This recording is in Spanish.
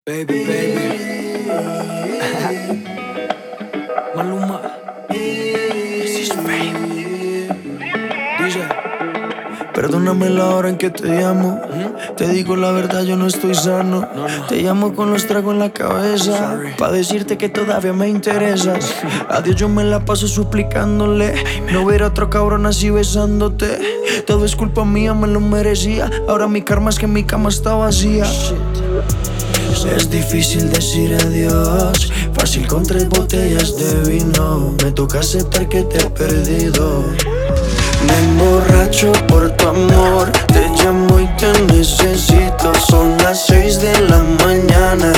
Baby, baby. Maluma. This is fame. DJ. Perdóname la hora en que te llamo. Te digo la verdad, yo no estoy sano. Te llamo con los tragos en la cabeza. Pa' decirte que todavía me interesas. A Dios yo me la paso suplicándole no ver a otro cabrón así besándote. Todo es culpa mía, me lo merecía. Ahora mi karma es que mi cama está vacía. Es difícil decir adiós, fácil con 3 botellas de vino. Me toca aceptar que te he perdido. Me emborracho por tu amor, te llamo y te necesito. Son las 6 de la mañana